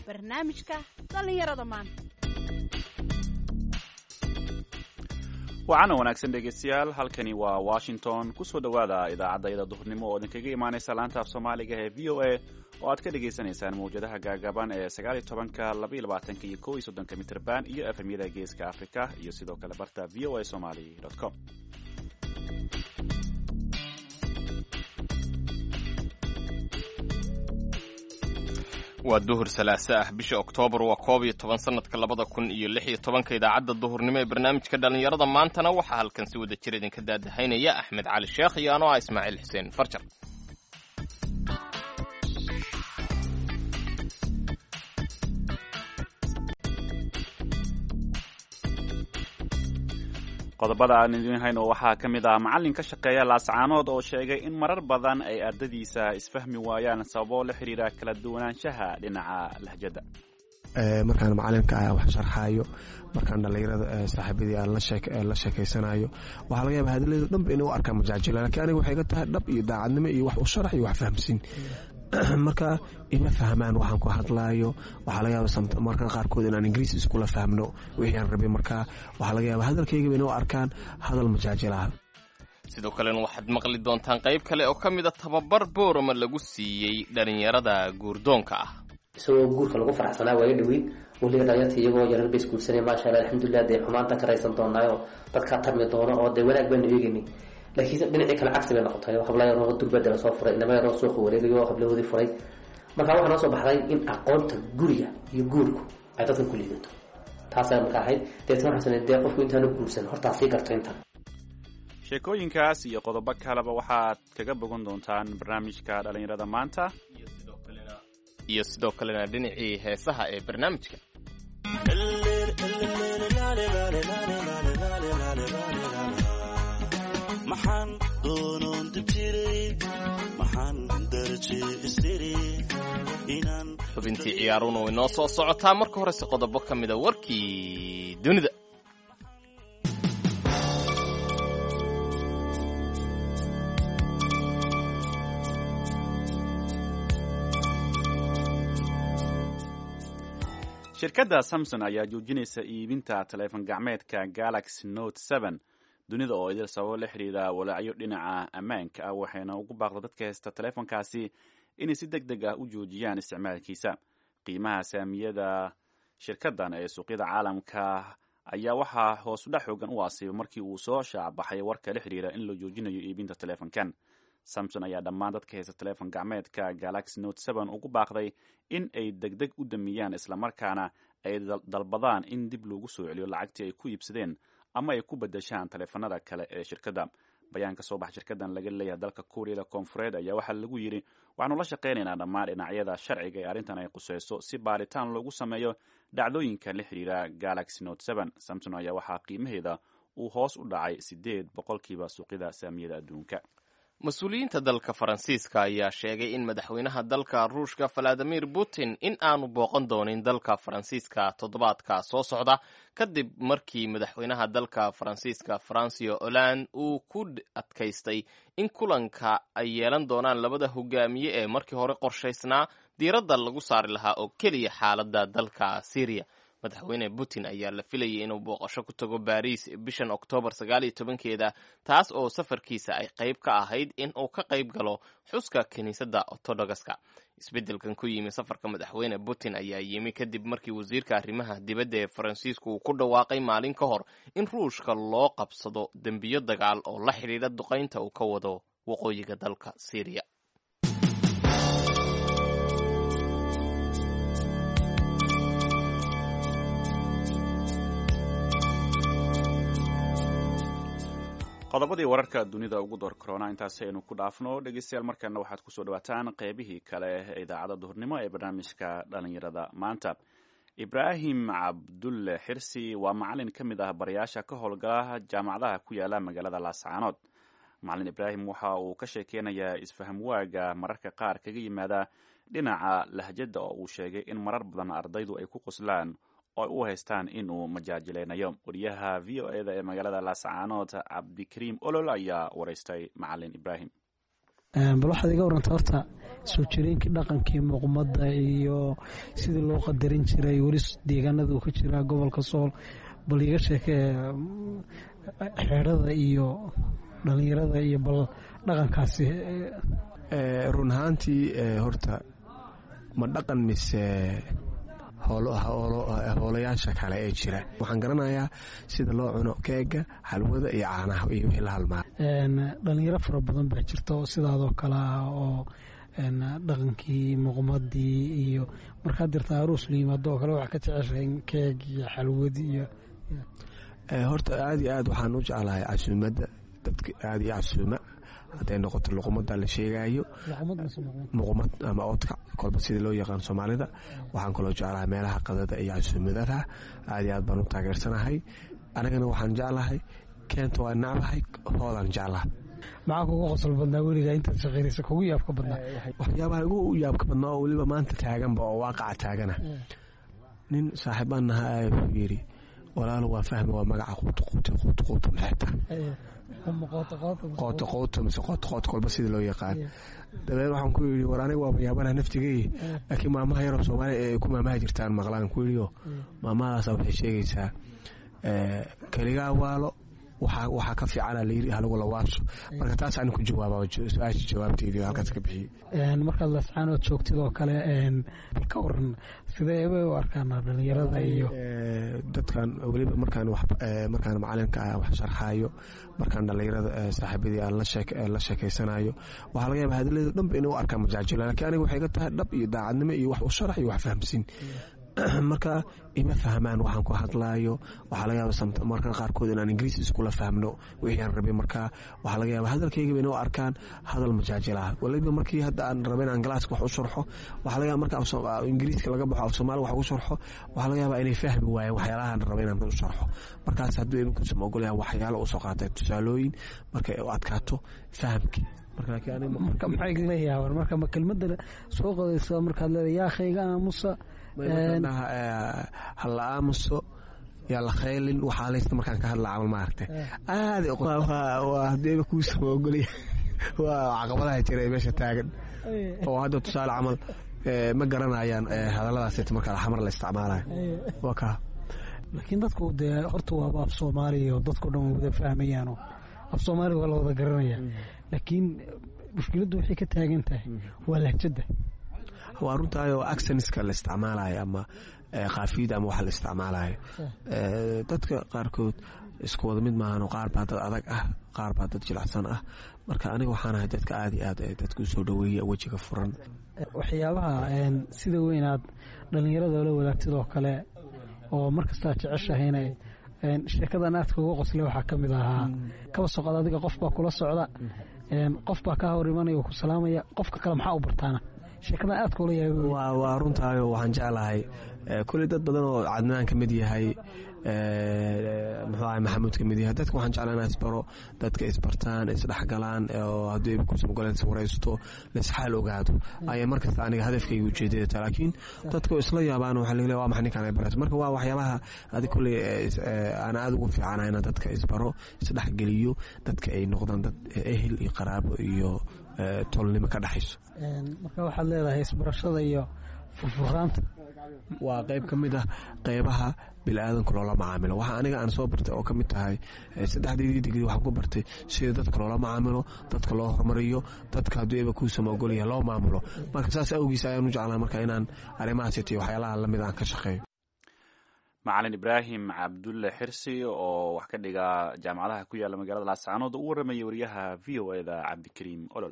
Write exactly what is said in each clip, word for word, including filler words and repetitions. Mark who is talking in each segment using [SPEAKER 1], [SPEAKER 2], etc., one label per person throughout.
[SPEAKER 1] barnaamijka dhallinyarada maanta.
[SPEAKER 2] waxaana wanaagsan dhegeystayaal, halkani waa Washington. kusoo dhawaada idaacadda iyada duhurnimo oo idinkaga imaanaysa laanta af Soomaaliga ee V O A oo aad ka dhageysanaysaan mawjadaha gaagaaban ee sagaal iyo tobanka, laba iyo labaatanka iyo kow iyo soddonka mitirban iyo efemyada geeska Afrika iyo sidoo kale barta v o a somali dot com.
[SPEAKER 3] waa duhur salaaso ah bisha Oktoobar waa koob iyo toban sanadka labada kun iyo lix iyo tobanka. idaacadda duhurnimo ee barnaamijka dhalinyarada maantana waxaa halkan si wada jir idinka daadahaynaya Axmed Cali Sheekh iyo anoo ah Ismaaciil Xuseen Farjar.
[SPEAKER 2] qodobada aan idin hayno waxaa ka mid ah macallin ka shaqeeya laascaanood oo sheegay in marar badan ay ardadiisa isfahmi waayaan sababo la xiriira kala duwanaanshaha dhinaca lahjada.
[SPEAKER 4] markaan macalinka ah wax sharxaayo, markaan dhalinyarada saaxiibadii aan la sheekaysanayo, waxaa laga yaabaa hadalladii dhanba inay u arkaan majaajila, laakiin aniga waxay ka tahay dhab iyo daacadnimo iyo wax u sharax iyo wax fahamsiin. marka ima fahmaan waxaan ku hadlaayo, waxaa laga yaaba marka qaarkood inaan ingiriis iskula fahmno wixii aan rabay. marka waxaa laga yaaba hadalkayga inay u arkaan hadal majaajilaha.
[SPEAKER 3] sidoo kalena waxaad maqli doontaan qayb kale oo ka mid a tababar boorama lagu siiyey dhalinyarada guurdoonka ah.
[SPEAKER 5] isagoo guurka lagu faraxsanaa waayo dhaweyn weliba dhalinyarta iyagoo yarar bay isguursanay maasha allah alxamdulilah, dee xumaanta ka raysan doonaayo dadkaa tarmi doono oo dee wanaag baanu eegaynay. laakiin dhinacii kale cagsi bay noqotay oo habla yaroo durbada la soo furay, inama yaroo suuqa wareegayo oo hablahoodii furay. marka waxaa noo soo baxday in aqoonta guriga iyo guurku ay dadka ku liidato. taasaa marka ahayd deetana waxaan sanay dee qofku intaanu guursan hortaa sii garto intan.
[SPEAKER 2] sheekooyinkaas iyo qodobo kaleba waxaad kaga bogan doontaan barnaamijka dhalinyarada maanta
[SPEAKER 3] iyo sidoo kalena dhinacii heesaha ee barnaamijka.
[SPEAKER 6] maxaan doonoon dibjiray maxaan daraje istiri inaan
[SPEAKER 3] xubintii ciyaaruna way noo soo socotaa. marka horese qodobo ka mida warkii dunida.
[SPEAKER 2] shirkadda Samsung ayaa joojinaysa iibinta taleefan gacmeedka Galaxy Note seven dunida oo idil sababo la xiriira walaacyo dhinaca ammaanka ah, waxayna ugu baaqdo dadka haysta taleefankaasi inay si deg deg ah u joojiyaan isticmaalkiisa. qiimaha saamiyada shirkaddan ee suuqyada caalamka ayaa waxaa hoos u dhac xoogan u asiibay markii uu soo shaacbaxay warka la xiriira in la joojinayo iibinta taleefankan. Samsung ayaa dhammaan dadka haysta taleefan gacmeedka Galaxy Note seven ugu baaqday in ay degdeg u damiyaan islamarkaana ay dalbadaan in dib loogu soo celiyo lacagtii ay ku iibsadeen ama ay ku bedeshaan taleefanada kale ee shirkadda. bayaan ka soo baxa shirkaddan laga leeyahay dalka Kuuriyada Koonfureed ayaa waxaa lagu yidhi waxaanu la shaqaynaynaa dhammaan dhinacyada sharciga ee arrintan ay qusayso si baaritaan loogu sameeyo dhacdooyinka la xiriira Galaxy Note seven. Samsung ayaa waxaa qiimaheeda uu hoos u dhacay sideed boqolkiiba suuqyada saamiyada adduunka.
[SPEAKER 3] mas-uuliyiinta dalka Faransiiska ayaa sheegay in madaxweynaha dalka Ruushka Vladimir Putin in aanu booqan doonin dalka Faransiiska toddobaadka soo socda kadib markii madaxweynaha dalka Faransiiska François Hollande uu ku adkaystay in kulanka ay yeelan doonaan labada hogaamiye ee markii hore qorshaysnaa diiradda lagu saari lahaa oo keliya xaaladda dalka Syria. madaxweyne Putin ayaa la filayay inuu booqasho ku tago Paris bishan Oktoobar sagaal iyo tobankeeda, taas oo safarkiisa ay qayb ka ahayd in uu ka qayb galo xuska kiniisadda Orthodoxka. isbeddelkan ku yimi safarka madaxweyne Putin ayaa yimi kadib markii wasiirka arrimaha dibadda ee Faransiisku uu ku dhawaaqay maalin ka hor in Ruushka loo qabsado dembiyo dagaal oo la xiriira duqaynta uu ka wado waqooyiga dalka Syria.
[SPEAKER 2] qodobadii wararka dunida ugu door corona intaas aynu ku dhaafno. dhegeystayaal, markana waxaad kusoo dhawaataan qeybihii kale ee idaacadda duhurnimo ee barnaamijka dhalinyarada maanta. Ibraahim Cabdulle Xirsi waa macalin ka mid ah barayaasha ka howlgala jaamacadaha ku yaala magaalada Laascaanood. macalin Ibraahim waxa uu ka sheekeynayaa isfaham waaga mararka qaar kaga yimaada dhinaca lahjada oo uu sheegay in marar badan ardaydu ay ku qoslaan oo u haystaan inuu majaajileynayo. wariyaha V O A da ee magaalada Laascaanood Cabdikariim Olol ayaa waraystay macalin Ibraahim.
[SPEAKER 7] bal waxaad iga waranta horta soo jireenkii dhaqankii muuqmada iyo sidii loo qadarin jiray weli deegaanada uu ka jiraa gobolka sool bal iga sheekee xeerada iyo dhalinyarada iyo bal dhaqankaasi.
[SPEAKER 4] run ahaantii horta ma dhaqan mise hoolayaasha kale ee jira waxaan garanayaa sida loo cuno keega xalwada iyo caanaha iyo wixii la halmaa.
[SPEAKER 7] dhalinyaro fara badan baa jirta oo sidaadoo kale ah oo dhaqankii muuqmadii iyo markaad dirta aruus la yimaado oo kale waxaa ka jeceshahay keeg iyo xalwad iyo
[SPEAKER 4] horta aad iyo aad waxaan u jeclahay casuumada dadka aad iyo casuuma hadday noqoto luqumada la sheegayo muqmad ama oodka kolba sida loo yaqaan soomaalida. waxaan kaloo jeclahay meelaha qadada iyo casuumadaha aad iyo aad baan u taageersanahay. anigana waxaan jeclahay keenta waa nacbahay hoodaan jeclaha.
[SPEAKER 7] maxaa kugu qosol badnaa weligaa intaad shaqaynaysa kugu yaabka badnaa?
[SPEAKER 4] waxyaabaha ugu yaabka badnaa oo weliba maanta taaganba oo waaqaca taagana nin saaxiibaan nahaa wuxuu yidhi walaalo waa fahmi waa magaca quutoquuto quutoquuto maxay tahay qootoqooto mise qootoqooto kolba sida loo yaqaan. dabeed waxaan ku yidhi war aniga waaba yaabanaha naftigay laakiin maamaha yaroo soomaaliya ee ku maamaha jirtaan maqlaan ku yidhi oo maamahadaasa waxay sheegaysaa keligaa waalo waxaa ka fiicana layiri halagu lawaasho. marka taas aan ku jawaaba su-aasha jawaabteedii halkaas ka bixiyey.
[SPEAKER 7] markaad lascaanood joogtid oo kale ka waran sidee bay u arkaan dhalinyarada iyo
[SPEAKER 4] dadkan weliba markaan markaan macalinka ah wax sharxaayo markaan dhalinyarada saaxiibadii aan la sheekeysanayo waxaa laga yaaba hadalada dhanba inay u arkaan majaajilo laakiin aniga waxay ka tahay dhab iyo daacadnimo iyo wax u sharax iyo wax fahamsiin. marka ima fahmaan waxaan ku hadlaayo waxaa laga yaaba markan qaarkood inaan ingiriis iskula fahmno wixii aan rabay. marka waxaa laga yaaba hadalkaygaba inay u arkaan hadal majaajilaha waliba markii hadda aan rabay inaan galaaska wax u sharxo waxaa laga yaaba marka ingiriiska laga baxo af soomaali wax ugu sharxo waxaa laga yaaba inay fahmi waayeen waxyaalahaan rabay inaan u sharxo. markaas hadduu iminkuusama ogolyahan waxyaalo usoo qaatay tusaalooyin marka ay u adkaato fahamkii.
[SPEAKER 7] marka maxay igala yaabaan marka ma kelmadda soo qodaysa markaad leedahay yaa khayga aamusa
[SPEAKER 4] hala aamuso yaa la khaylin waxaa laysta markaan ka hadla camal maaragtay aad hadeeba kuusama ogolya waa caqabadaha jira ee meesha taagan oo hadda tusaale camal ma garanayaan hadalladaas markaa xamar la isticmaalayo waa kaa.
[SPEAKER 7] laakiin dadku dee horta waaba af soomaaliya oo dadku dhan way wada fahmayaanoo af soomaaliya waa la wada garanaya laakiin mushkiladdu waxay ka taagan tahay waa lahjadda.
[SPEAKER 4] waa runtaayoo accenska la isticmaalayo ama qaafiyada ama waxa la isticmaalayo dadka qaarkood isku wada mid maahan qaar baa dad adag ah qaar baa dad jilicsan ah. marka aniga waxaan ahay dadka aad iyo aad dadku soo dhaweeya wejiga furan.
[SPEAKER 7] waxyaabaha sida weynaad dhalinyarada la wadaagtid oo kale oo markastaa jeceshahayna sheekadan aadka uga qosle waxaa ka mid ahaa kaba soqod adiga qof baa kula socda qof baa ka hor imanaya ku salaamaya qofka kale maxaa u bartaana sheekadan aadka ula yaabay.
[SPEAKER 4] waa runtaayo waxaan jeclahay kulli dad badan oo cadnaan ka mid yahay muxuu ahay maxamuud ka mid yahay dadka waxaan jeclaa inaan isbaro dadka isbartaan isdhexgalaan oo hadduu ibkusamagol iswaraysto laisxaal ogaado ayaa markasta aniga hadafkayga ujeedadata. laakiin dadka isla yaabaan waxaa laga leeya waa maxa ninkaan ay barayso. marka waa waxyaabaha adi kulley aan aada ugu fiicanahay inaan dadka isbaro isdhexgeliyo dadka ay noqdaan dad ehel iyo qaraabo iyo tolnimo ka dhexayso.
[SPEAKER 7] marka waxaad leedahay isbarashada iyo furfuraanta
[SPEAKER 4] waa qayb ka mid ah qaybaha biniaadanka loola macaamilo. waxa aniga aan soo bartay oo ka mid tahay saddexdeedii digri waxaan ku bartay sida dadka loola macaamilo dadka loo horumariyo dadka hadduu eba kuusama ogolyaha loo maamulo. marka saas awgiis ayaan u jeclaa marka inaan arrimahaasito waxyaalaha lamid aan ka shaqeeyo.
[SPEAKER 2] macalin ibraahim cabdulle xirsi oo wax ka dhiga jaamacadaha ku yaala magaalada laascaanood u warramaya wariyaha v o eda cabdikariim olol.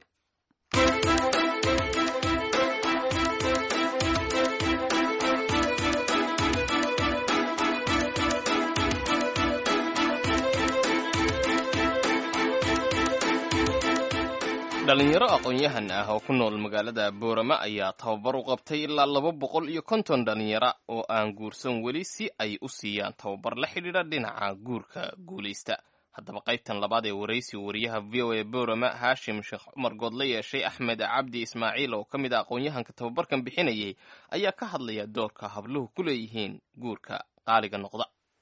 [SPEAKER 3] dhalinyaro aqoon-yahan ah oo ku nool magaalada boorama ayaa tababar u qabtay ilaa laba boqol iyo konton dhalinyaro oo aan guursan weli si ay u siiyaan tababar la xidhiidha dhinaca guurka guulaysta. haddaba qaybtan labaad ee waraysi wariyaha v o a boorama haashim sheekh cumar good la yeeshay axmed cabdi ismaaciil oo ka mid a aqoon-yahanka tababarkan bixinayay ayaa ka hadlaya doorka habluhu ku leeyihiin guurka qaaliga noqda.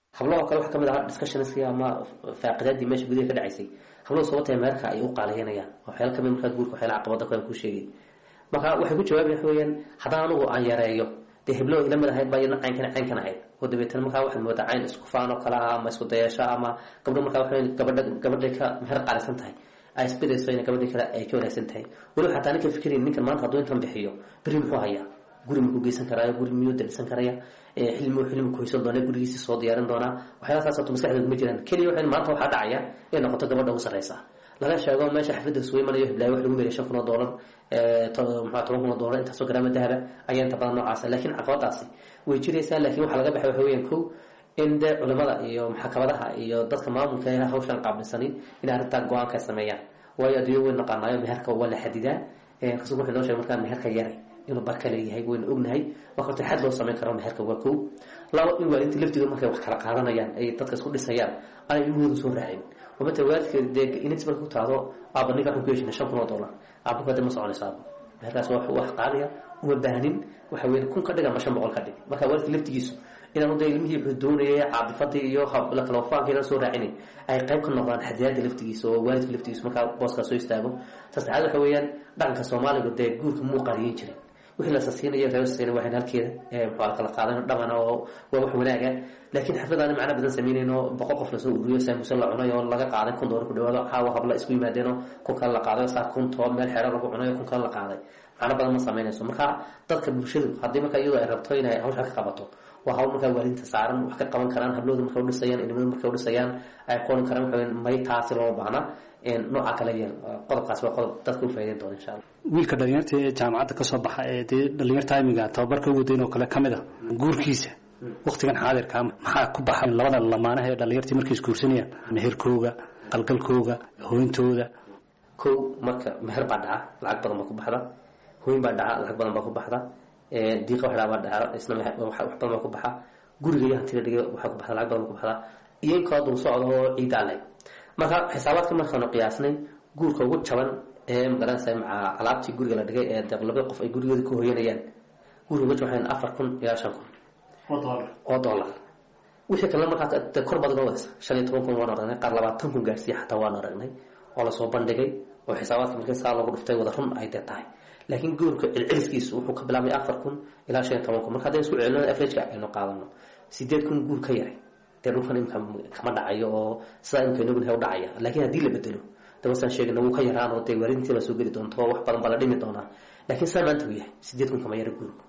[SPEAKER 5] hablaha kale waxa kamid ah discussionski ama faaqidaadii meesha gudaha ka dhacaysay hablaha sababta meerka ay u qaalaynayaan waxyaalo kamid markaa guurka waxyaalo caqabada ku ku sheegay marka waxay ku jawaabayaan weeyaan haddaan anigu aan yareeyo de heblo ila mid ahayd baa ina cayn kana cayn kana ahayd oo dabeetana markaa waxay moodaa cayn isku faano kala ama isku dayasho ama gabdho markaa waxay gabadha gabadha ka meher qaalisan tahay ay isbedeyso in gabadha kale ay ka wanaagsan tahay wali xataa ninka fikirin ninkan maanta hadduu intan bixiyo bari muxuu hayaa guri muxuu geysan karaa guri miyuu dalisan karaya xilmi xilmi ku haysan doona gurigiisa soo diyaarin doona waxyaalahaas oo maskaxdeeda ma jiraan kaliya waxay maanta waxa dhacaya in noqoto gabadha u sareysa laga sheego meesha xafladda soo imanayo hiblaayo wax lagu meeray shan kun oo doolar ee maxaa toban kun oo doolar inta soo garaama dahaba ayaa inta badan noocaas laakiin caqabadaasi way jiraysaa laakiin waxa laga baxay waxa weeyaan kow in de culimada iyo maxkamadaha iyo dadka maamulka ee hawshan qaabilsanin in arrinta go'aan ka sameeyaan waayo adiyo weyn naqaanayo meherka waa la xadidaa ee kasoo wuxuu noo sheegay markaa meherka yaray inuu barka leeyahay weyn ognahay waqti xad loo sameyn karo meherka waa kow laba in waa inta laftiga markay wax kala qaadanayaan ay dadka isku dhisayaan ay ilmahooda soo raacin ومتى وادك ديك إنت بقول تعالوا أبني كانوا كيش نشان كنا دولار أبوك هذا مصنع لساب هذا سواء واحد قارية وبهنين وحوين كون كذا مشان بقول كذا ما كوارث اللي بتجيسو إن أنا ضايل مهي بدوني عاطفتي يوخب لك لو فاق كذا صورة عيني أي قيب كنا نظام حديات اللي بتجيسو وارث اللي بتجيسو ما كباص كسوي استابو تستعاد كويان بعد كسومالي قد يقول مو قارين شري وحنا أساسيين يا فوز سين واحد هالكذا فعلى قاعدة طبعا ووح وناجا لكن حفظ أنا معنا بدنا سمين إنه بقى في سوق ويسام مسلا عناية والله قاعدة كون دور كده ولا حاول قبل أسبوع ما دينه كون كان لقاعدة صار كون توم من الحرارة ربع عناية كون كان لقاعدة أنا بدنا نسمين اسمه مركا تذكر بشيء هذي مركا يوه ربطين هاي حاجة قبضته وهاول مركا ولين تسعرن وحكي كمان كلام هبلود مركا ولي سيان إنه مركا ولي سيان أيقون كلام كمان ما يتعاصر وبعنا إن نوع كلامين قد قاس وقد تذكر فايدة دون إن شاء الله.
[SPEAKER 8] wiilka dhalinyarta ee jaamacadda ka soo baxa ee dee dhalinyarta amiga tababarka ugu dayn oo kale ka mid ah guurkiisa waqtigan xaadirka maxaa ku baxay labada lamaanaha ee dhalinyartii markay isguursanayaan meherkooga qalgalkooga hooyintooda
[SPEAKER 5] kow marka meher baa dhaca lacag badan baa ku baxda hooyin baa dhaca lacag badan baa ku baxda ee diiqa waxaa baa dhaca isna wax badan baa ku baxa guriga iyo hantida dhiga waxaa ku baxda lacag badan ku baxda iyo in kala dul socdo oo ciida leh marka xisaabaadka markaan qiyaasnay guurka ugu jaban ee magaranaysa maca alaabtii guriga la dhigay ee laba qof ay gurigooda ku hooyanayaan guriga waxaan afar kun ilaa shan kun oo dollar oo dollar wixii kale markaa kor badan oo shan iyo toban kun waan aragnay qaar labaatan kun gaarsiin xataa waan aragnay oo la soo bandhigay oo xisaabaadka markii saa lagu dhuftay wada run ay tahay laakiin guurka cilciskiisu wuxuu ka bilaabay afar kun ilaa shan iyo toban kun marka hadday isku celino average-ka aynu qaadano sideed kun guur ka yaray dee dhulkan imka kama dhacayo oo sidaa imka inagu u dhacaya laakiin haddii la bedelo dabasan sheegna wuu ka yaraan oo deewarintii la soo geli doonto wax badan baa la dhimi doonaa laakiin saa maanta uu yahay sideed kun kama yara guurku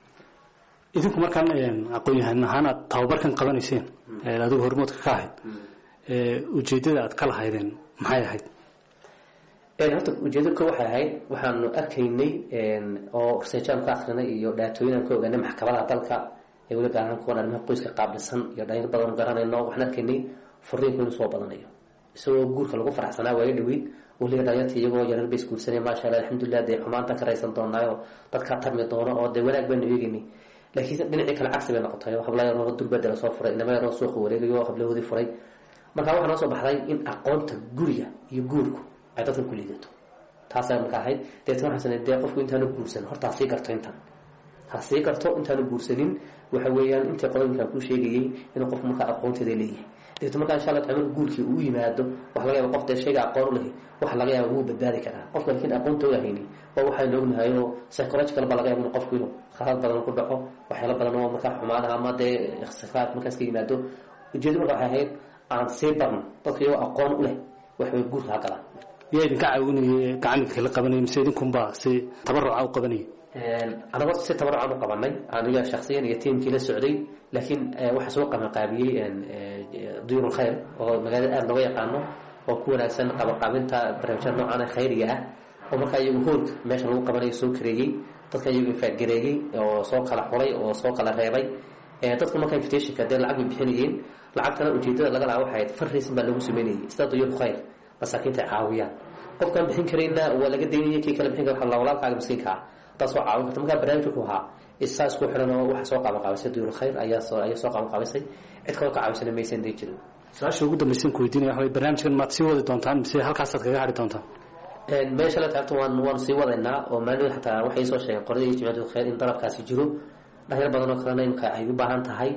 [SPEAKER 8] idinku markaan aqoon-yahan ahaan aad tababarkan qabanayseen adigu hormoodka ka ahayd ujeedada aad ka lahaydeen maxay ahayd
[SPEAKER 5] horta ujeedada ko waxay ahayd waxaanu arkaynay oo researchaan ka akrinay iyo dhaatooyin ka ogaanay maxkamadaha dalka ee weli gaar ahaan kuwan arrimaha qoyska qaabilsan iyo dhalinyar badan garanayno waxaan arkaynay furiinku inuu soo badanayo isagoo guurka lagu faraxsanaa waayo dhaweyd weliga dhalinyarta iyagoo yarar bay isguursanay maasha allah alxamdulilah dee xumaanta ka raysan doonaayo dadkaa tarmi doono oo dee wanaag baanu eegaynay laakiin dhinacii kale cagsi bay noqotay habla yaroo durbadala soo furay inama yaroo suuqa wareegayo hablahoodii furay markaa waxaa noo soo baxday in aqoonta guriga iyo guurku ay dadkan ku liidato taasaa marka ahayd deetna waxaan sanay dee qofku intaanu guursan horta ha sii garto intan ha sii garto intaanu guursanin waxa weeyaan intii qodobinkaan kuu sheegayay inuu qofku markaa aqoonteeda leeyahay deetna markaa insha allah taala guurkii uu yimaado waxa laga yaaba qof dee shayga aqoon u lehi waxa laga yaaba wuu badbaadi karaa qofka laakiin aqoonta u lahayni waa waxaynu ognahay oo psychological ba laga yaaba inuu qofku inuu khalad badan ku dhaco waxyaalo badan oo markaa xumaanaha ama dee ikhtifaaq markaas ka yimaado ujeedo marka waxay ahayd aan sii barno dadka iyagoo aqoon u leh waxbay guurka ha galaan
[SPEAKER 8] yaa idinka caawinayay gacanka kala qabanayay mise idinkunbaa si tabaruca u qabanayay
[SPEAKER 5] anaga si tabarucaan u qabanay aniga shakhsiyan iyo tiimkii la socday laakiin waxaa soo qabanqaabiyey duyuur khayr oo magaalada aada looga yaqaano oo ku wanaagsan qabanqaabinta barnaamijyada noocan khayriga ah oo markaa iyagu hoolka meesha lagu qabanayo soo kareeyey dadka iyagu infaagareeyey oo soo kala xulay oo soo kala reebay dadku markaa invitationka dee lacag bay bixinayeen lacagtana ujeedada laga lahaa waxay ahayd fundraising baa lagu sameynayay sida duyuur khayr masaakiinta caawiyaan qofkaan bixin karayna waa laga daynaya kii kale bixin kara walaalkaaga miskiinka ah taas waa caawin karta markaa barnaamij wuxuu ahaa isaa isku xiran oo waxa soo qaban qaabisay duyuur khayr ayaa soo ayaa soo qaban qaabisay cid kaloo ka caawisana maysan day jirin
[SPEAKER 8] su-aasha ugu dambaysan ku weydiinaya waxa barnaamijkan maad sii wadi doontaan mise halkaasaad kaga hadhi doontaan
[SPEAKER 5] meesha la taagto waan waan sii wadaynaa oo maalin xataa waxay soo sheegeen qoradii jimciyadu khayr in dalabkaasi jiro dhalinyar badan oo kalena imka ay u baahan tahay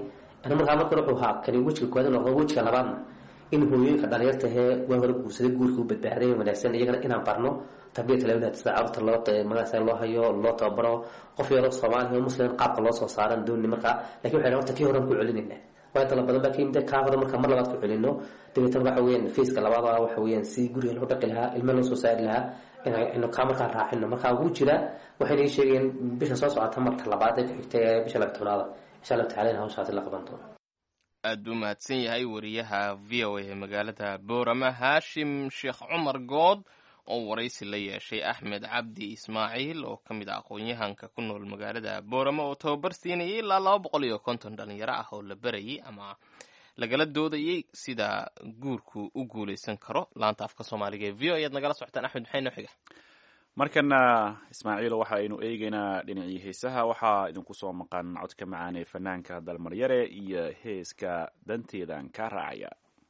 [SPEAKER 5] ana markaa marka wuxuu ahaa kani wejiga koowaad noqdo wejiga labaadna in hooyooyinka dhalinyarta hee waa hore guursaday guurkii u badbaaday wanaagsan iyagana inaan barno tarbiyata lawlaad sida carruurta loo magaasa loo hayo loo tababaro qof yaroo soomaaliya oo muslim qaabka loo soo saaran dooni markaa laakiin waxay horta kii horan ku celinayna waa tala badan baa ka yimid kaa hore marka mar labaad ku celino dabeetana waxa weeyaan faceka labaad ah waxa weeyaan si guriga loo dhaqi lahaa ilmo loo soo saari lahaa inaynu kaa markaa raacino markaa ugu jira waxayna ii sheegeen bisha soo socota marka labaad ee ku xigtay ee bisha laba tobnaada insha allahu tacaala in hawshaasi la qaban doono
[SPEAKER 3] aad buu mahadsan yahay wariyaha v o a ee magaalada boorama haashim sheekh cumar good oo waraysi la yeeshay axmed cabdi ismaaciil oo ka mid ah aqoon-yahanka ku nool magaalada boorama oo tababar siinayay ilaa laba boqol iyo konton dhalinyaro ah oo la berayay ama lagala doodayay sida guurku u guulaysan karo laanta afka soomaaliga ee v o ayaad nagala socotaan axmed maxay noo xiga
[SPEAKER 2] markana ismaaciilo waxa aynu eegeynaa dhinacii heesaha waxaa idinku soo maqan codka macaan ee fanaanka dalmaryare iyo heeska danteedan kaa raacaya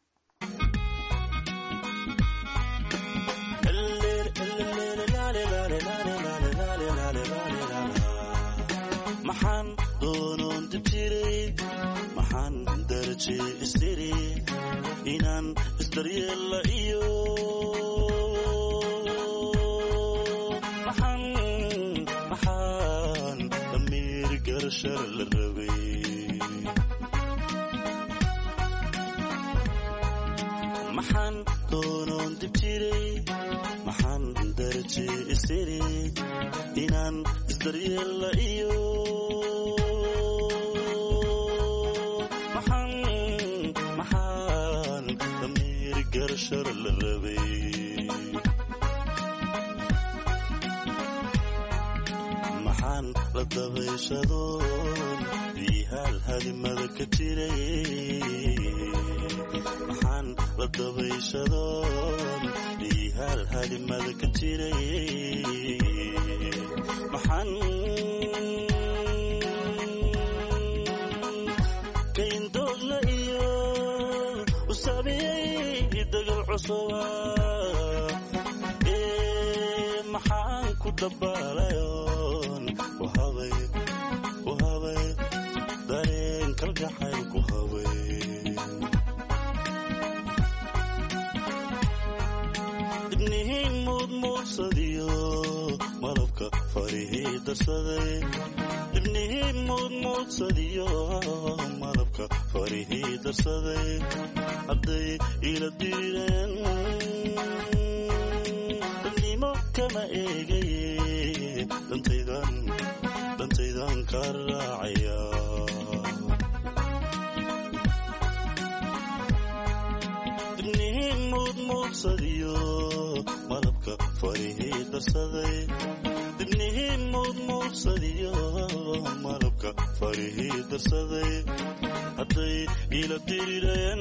[SPEAKER 6] maxaan doonoon dib jiray maxaan daraje istiri inaan isdaryeella iyo maxaan maxaan damiir garashar la rabay maxaan doonoon dib jiray maxaan daraje istiri inaan isdaryeella iyo maxaan maxaan damiir garashar la rabay maxaan la dabayshadoon biihaal halimada ka jiray maxaan la dabayshadoon biihaal halimada ka jiray maxaan kayndoogla iyo u saamiyey dagal cusuba ee maxaan ku dabaalayoon ku habay ku habay dareen kalgacayl ku habay ibnihiin muudmuudsadiyo malabka farihii darsaday ibnihiin muudmuudsadiyo malabka farihii darsaday hadday ila diideen dannimo kama eegaye dantaydan dantaydan ka raacaya ibnihiin muudmuudsadiyo malabka farihii darsaday ibnihiin muudmuudsadiyo malabka farihii darsaday hadday ila dirireen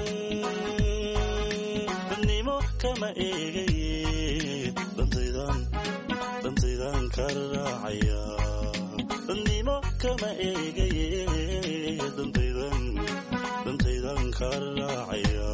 [SPEAKER 6] dannimo kama eegaye dantaydan dantaydan ka raacaya dannimo kama eegaye dantaydan dantaydan ka raacaya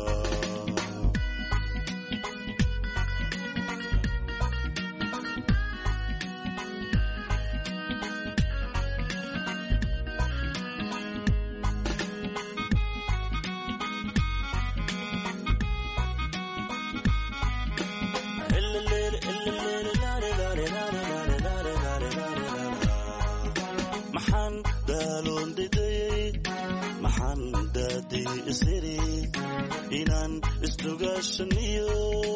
[SPEAKER 6] maxaan daaloon didayey maxaan daadii isiri inaan isdugaashaniyo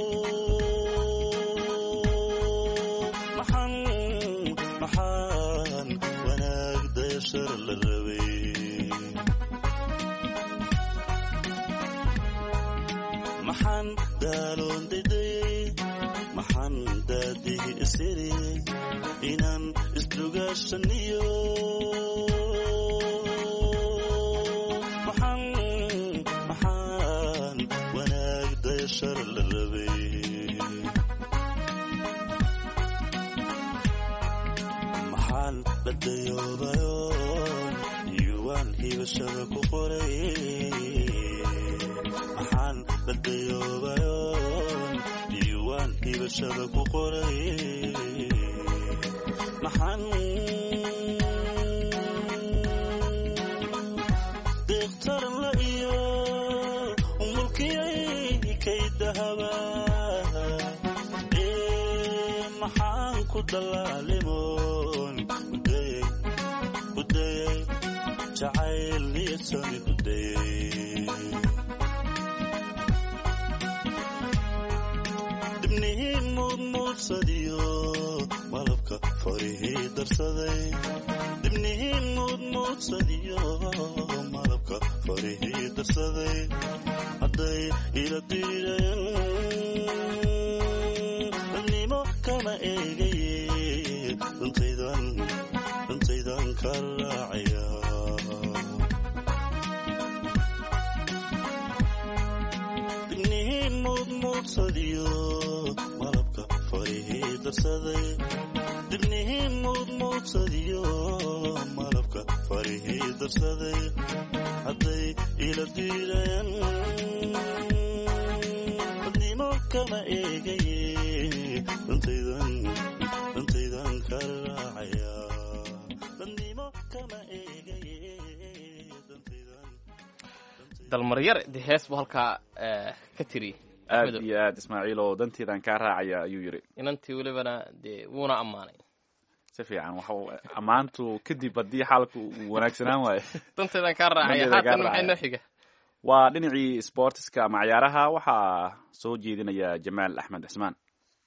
[SPEAKER 6] maxaan maxaan wanaag dayashar la rabay maxaan daaloon didayey maxaan daadii isiri inaan isdugaashaniyo maxaan maxaan wanaag dayashar la rabay maxaan la dayoobayoon yuwaan hibashada ku qoray maxaan la dayoobayoon yuwaan hibashada ku qoray maxaan dahaba ee maxaan ku dalaalimoon kudayay kudayay jacayl niyadsaami kudayay dibnihiin muudmuudsadiyo malabka farihii darsaday dibnihiin muudmuudsadiyo malabka farihii darsaday hadday ila diideen nimo kama eegaye dantaydan dantaydan ka raacaya dibnihiin muudmuudsadiyo malabka farihii darsaday dibnihiin muudmuudsadiyo malabka farihii darsaday hadday ila diideen dadnimo kama eegaye dantaydan dantaydan ka raacaya dadnimo kama eegaye dantaydan
[SPEAKER 3] dalmaryar de hees buu halkaa ka tiri
[SPEAKER 2] aad iyo aad ismaaciil oo danteedan kaa raacaya ayuu yidhi
[SPEAKER 3] inantii welibana dee wuuna ammaanay
[SPEAKER 2] si fiican waxa ammaantu kadib haddii xaalku uu wanaagsanaan waayo
[SPEAKER 3] danteedan kaa raacaya haatan maxay noo xiga
[SPEAKER 2] waa dhinacii sportiska ama ciyaaraha waxaa soo jeedinaya jamaal axmed cismaan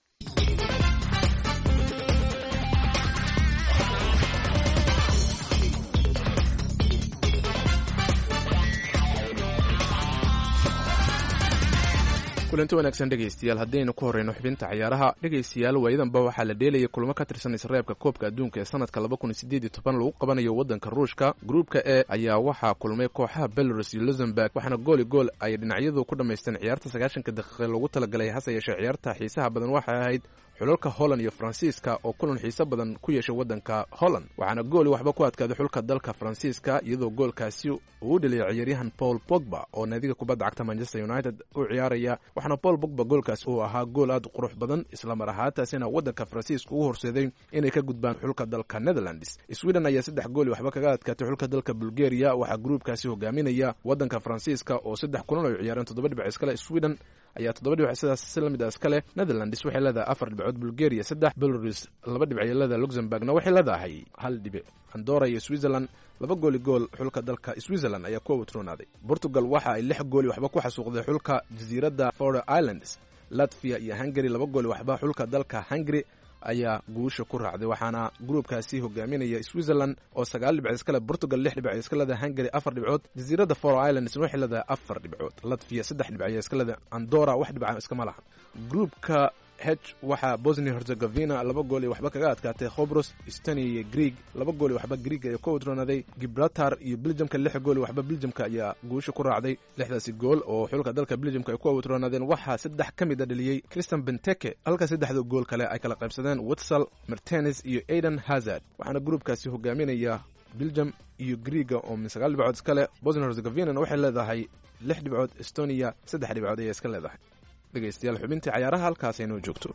[SPEAKER 9] kulanti wanaagsan dhegaystayaal haddaynu ku horreyno xubinta ciyaaraha dhegaystayaal waayadanba waxaa la dheelayay kulamo ka tirsan isreebka koobka adduunka ee sanadka laba kun iyo siddeed iyo toban lagu qabanayo waddanka ruushka gruupka e ayaa waxaa kulmay kooxaha belarus iyo luxemburg waxaana gooli gool ay dhinacyadu ku dhammaysteen ciyaarta sagaashanka daqiiqe loogu talagalay hase yeeshee ciyaarta xiisaha badan waxay ahayd xulalka holland iyo faransiiska oo kulan xiiso badan ku yeeshay waddanka holland waxaana gooli waxba ku adkaaday xulka dalka faransiiska iyadoo goolkaasi uu dheliyay ciyaaryahan paul pogba oo naadiga kubadda cagta manchester united u ciyaaraya waxaana paul pogba goolkaasi uu ahaa gool aad u qurux badan islamar ahaantaasina waddanka faransiiska ugu horseeday inay ka gudbaan xulka dalka netherlands sweden ayaa saddex gooli waxba kaga adkaatay xulka dalka bulgaria waxaa gruubkaasi hogaaminaya waddanka faransiiska oo saddex kulan ay ciyaareen toddoba dhibic iskale sweden ayaa toddoba dhibic sidaas si lamid ah iskale netherlands waxay leedahay afar dhibcood bulgaria saddex belarus laba dhibic ay leedahay luxemburgna waxay leedahay hal dhibic andorra iyo switzerland laba gooli gool xulka dalka switzerland ayaa ku awtroonaaday portugal waxa ay lix gooli waxba ku xasuuqday xulka jasiiradda Faroe Islands latvia iyo hungary laba gooli waxba xulka dalka hungary ayaa guusha ku raacday waxaana gruubkaasi hogaaminaya switzerland oo sagaal dhibcood iskale portugal lix dhibcood iska leedahay hungary afar dhibcood jasiiradda Faroe Islands waxay leedahay afar dhibcood latvia saddex dhibcood iska leedahay andorra wax dhibcood iska malaha gruubka h waxaa bosnia herzegovina laba gool iyo waxba kaga adkaatay khobros estonia iyo greeg laba gool iyo waxba greeg ayaa ku awdroonaaday gibraltar iyo belgiumka lix gool iyo waxba belgiumka ayaa guusha ku raacday lixdaasi gool oo xulka dalka belgiumka ay ku awdroonaadeen waxaa saddex ka mid a dhaliyey christian benteke halka saddexda gool kale ay kala qaybsadeen witsal martinez iyo aiden hazard waxaana gruubkaasi hogaaminaya belgium iyo greega oo min sagaal dhibcood iskale bosnia herzegovinana waxay leedahay lix dhibcood estonia saddex dhibcood ayay iska leedahay dhegaystayaal xubintii cayaaraha halkaas aynoo joogto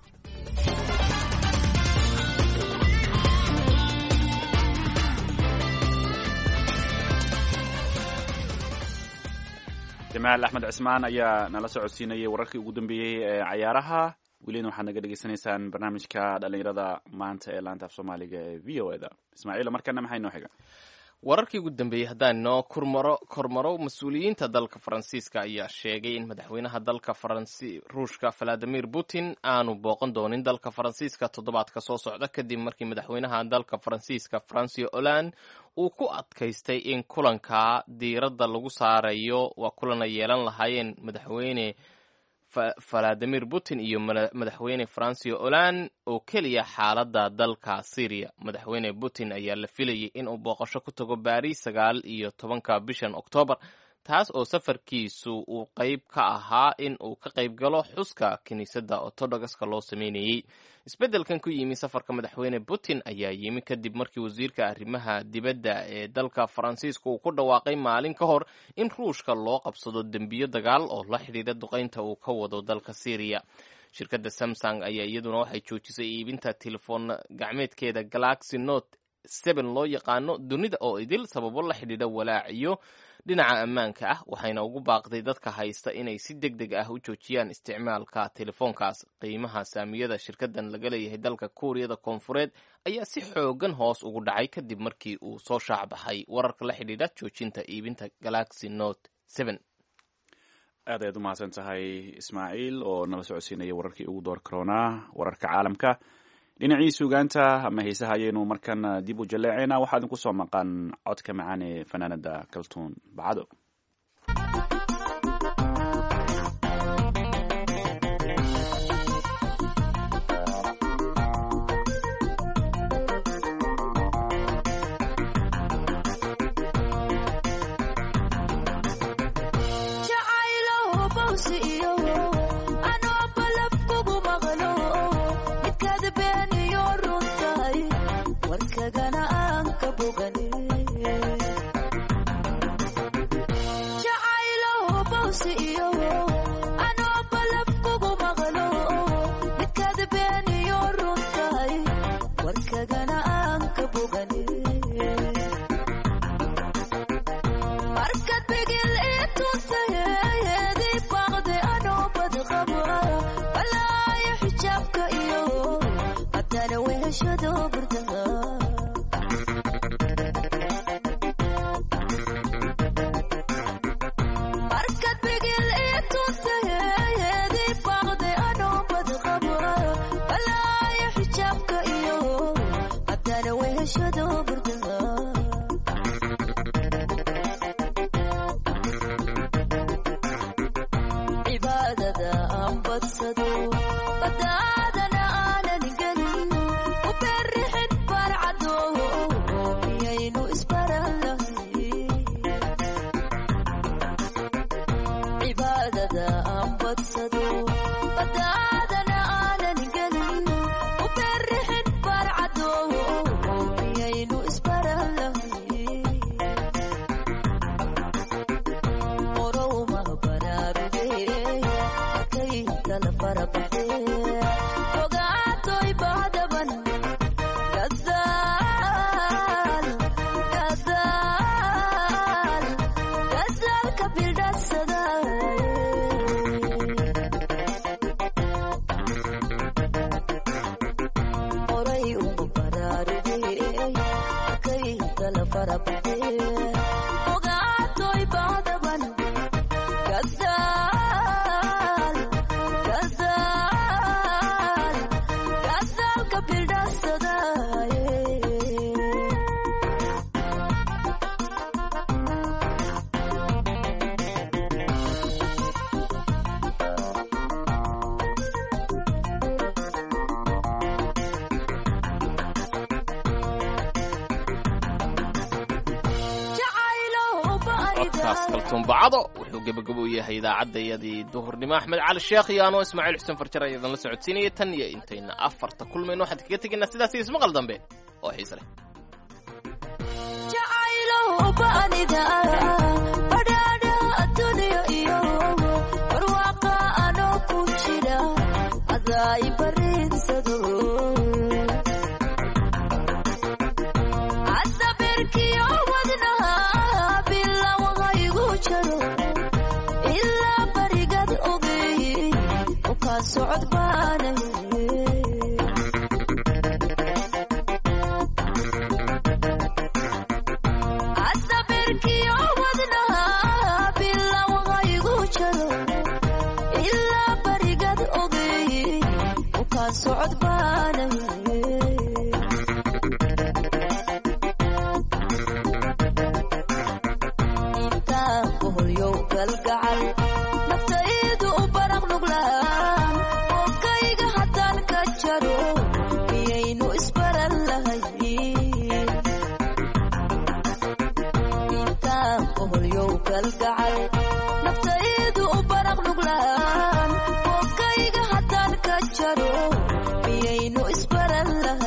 [SPEAKER 2] jamaal axmed cismaan ayaa nala socodsiinayay wararkii ugu dambeeyey ee cayaaraha welina waxaad naga dhegaysanaysaan barnaamijka dhalinyarada maanta ee laanta af soomaaliga ee v o eda ismaaciil markana maxay noo xiga
[SPEAKER 3] wararkii ugu dambeeyey haddaan noo kormaro kormaro mas-uuliyiinta dalka faransiiska ayaa sheegay in madaxweynaha dalka faransi ruushka valadimir putin aanu booqan doonin dalka faransiiska toddobaadka soo socda kadib markii madaxweynaha dalka faransiiska francois hollande uu ku adkaystay in kulanka diiradda lagu saarayo waa kulan ay yeelan lahaayeen madaxweyne valadimir putin iyo madaxweyne francois hollande oo keliya xaaladda dalka syria madaxweyne putin ayaa la filayay inuu booqasho ku tago baris sagaal iyo tobanka bishan oktoobar taas oo safarkiisu uu qayb ka ahaa in uu ka qayb galo xuska kiniisadda ortodokska loo sameynayey isbeddelkan ku yimi safarka madaxweyne putin ayaa yimi kadib markii wasiirka arrimaha dibadda ee dalka faransiiska uu ku dhawaaqay maalin ka hor in ruushka loo qabsado dembiyo dagaal oo la xidhiidha duqaynta uu ka wado dalka syria shirkadda samsung ayaa iyaduna waxay joojisay iibinta telefoon gacmeedkeeda galaxy note seven loo yaqaano dunida oo idil sababo la xidhiidha walaaciyo dhinaca ammaanka ah waxayna ugu baaqday dadka haysta inay si deg deg ah u joojiyaan isticmaalka telefoonkaas. qiimaha saamiyada shirkadan laga leeyahay dalka kuuriyada koonfureed ayaa si xoogan hoos ugu dhacay kadib markii uu soo shaacbaxay wararka la xidhiidha joojinta iibinta Galaxy Note seven.
[SPEAKER 2] aad ayaad u mahadsan tahay ismaaciil oo nala socodsiinaya wararkii ugu door karoonaa wararka caalamka. dhinacii suugaanta ama heesaha ayaynu markan dib u jaleecaynaa. waxaa idinku soo maqan codka macaan ee fanaanada kaltuun bacado.
[SPEAKER 3] kaltuunbacado wuxuu gebagabo u yahay idaacadayadii duhurnimo. axmed cali sheekh iyo anoo ismaaciil xuseen farjar ayadan la socodsiinaya tan iyo intayna afarta kulmayno waxaan kaga tegaynaa sidaas iyo ismaqal dambe oo xiise leh.
[SPEAKER 10] socod baanay asabirkii wadnaha bilawaygu jaro ilaa barigad ogay u ka socod baanay inta boholyo galgacal naftaydu u baraq nuglaan miyaynu isbaran lahay intaan boholyow galgacal naftaydu u baraq nuglaan boogayga haddaan ka jaro miyaynu isbaran lahay